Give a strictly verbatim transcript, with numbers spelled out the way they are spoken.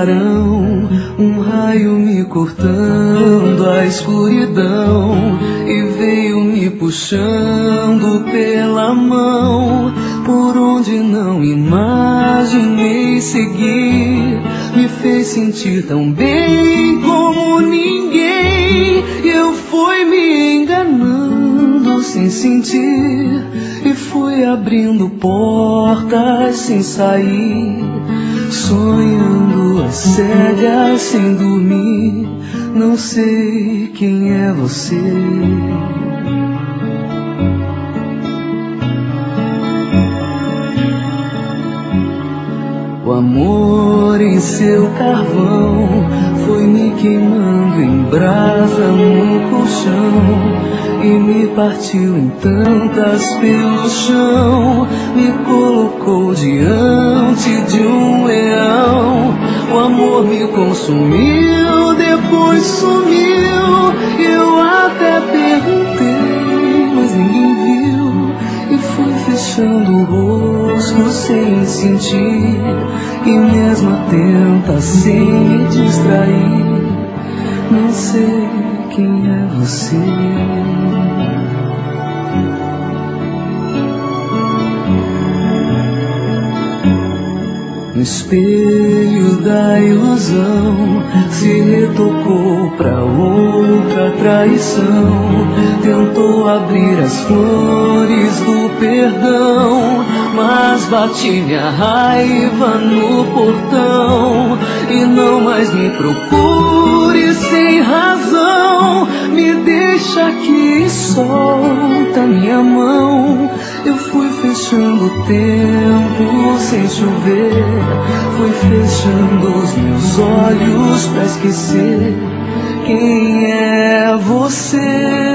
clarão, um raio me cortando a escuridão, e veio me puxando pela mão, por onde não imaginei seguir. Me fez sentir tão bem como ninguém, e eu fui me enganando sem sentir, e fui abrindo portas sem sair, sonhando às cegas sem dormir. Não sei quem é você. O amor em seu carvão foi me queimando em brasa no colchão, e me partiu em tantas pelo chão, me colocou diante de um leão. O amor me consumiu, depois sumiu, eu até perguntei, mas ninguém viu, e fui fechando o rosto sem sentir, e mesmo atenta sem me distrair. Não sei quem é você. No espelho da ilusão se retocou pra outra traição, tentou abrir as flores do perdão, mas bati minha raiva no portão. E não mais me procure sem razão, me deixa aqui e solta minha mão. Eu fui fechando o tempo sem chover, fui fechando os meus olhos pra esquecer quem é você.